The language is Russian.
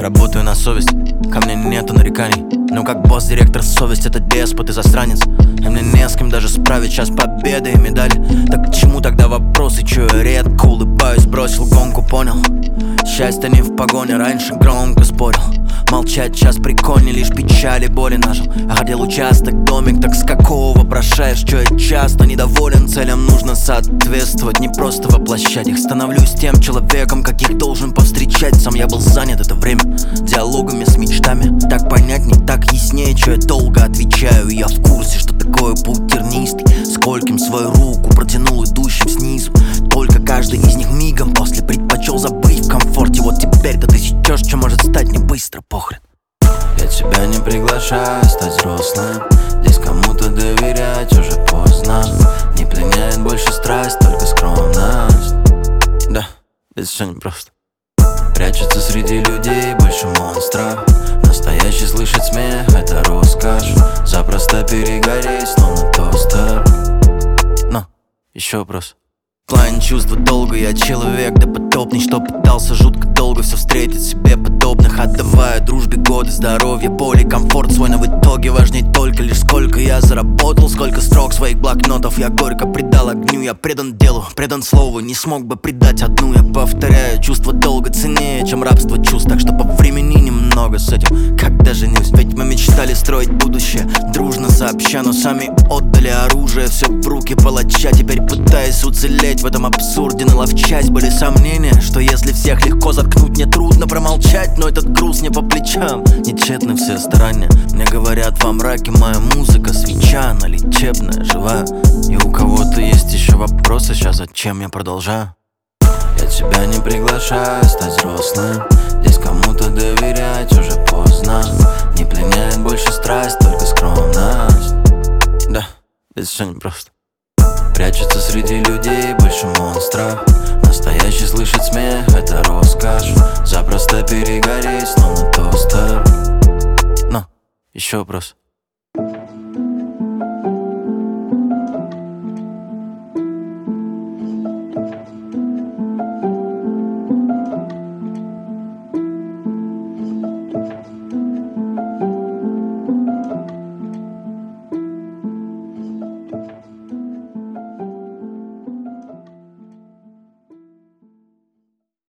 работаю на совесть, ко мне нету нареканий. Ну как босс, директор, совесть — это деспот и засранец. И мне не с кем даже справить час победы и медали. Так к чему тогда вопросы, чё я редко улыбаюсь? Бросил гонку, понял, счастье не в погоне, раньше громко спорил. Молчать час прикольней, лишь печали, боли нажил. А хотел участок, домик, так с какого вопрошаешь? Чё я часто недоволен, целям нужно соответствовать, не просто воплощать их. Становлюсь тем человеком, каких должен повстречать. Сам я был занят это время диалогами с мечтами. Так понятней, так яснее, чё я долго отвечаю. Я в курсе, что такое путь тернистый, скольким свою руку протянул идущим снизу. Только каждый из них мигом после предпочел забыть в комфорте. Вот теперь-то ты сечешь, что может стать не быстро, похрен. Я тебя не приглашаю стать взрослым, здесь кому-то доверять уже поздно. Не пленяет больше страсть, только скромность. Да, здесь все непросто. Прячется среди людей больше монстров. Настоящий слышать смех — это роскошь. Запросто перегореть, словно тостер. Но, еще вопрос. В плане чувства долго я человек допотопный, что пытался жутко долго все встретить себе подобных, отдавая дружбе годы, здоровье, боли, комфорт свой. Но в итоге важней только лишь сколько я заработал, сколько строк своих блокнотов я горько предал огню. Я предан делу, предан слову, не смог бы предать одну. Я повторяю, чувство долга ценнее, чем рабство чувств. Так что повремени немного с этим, когда женюсь. Ведь мы мечтали строить будущее дружно сообща, но сами отдали оружие все в руки палача. Теперь пытаясь уцелеть в этом абсурде, наловчась. Были сомнения, что если всех легко заткнуть, мне трудно промолчать. Но этот груз не по плечам, не тщетны все старания. Мне говорят, во мраке моя музыка свеча, она лечебная, живая. И у кого-то есть еще вопросы, сейчас зачем я продолжаю? Я тебя не приглашаю стать взрослым, здесь кому-то доверять уже поздно. Не пленяет больше страсть, только скромность. Да, здесь все непросто. Прячется среди людей больше монстров. Настоящий слышать смех — это роскошь. Запросто перегореть, словно тостер. Но, еще вопрос.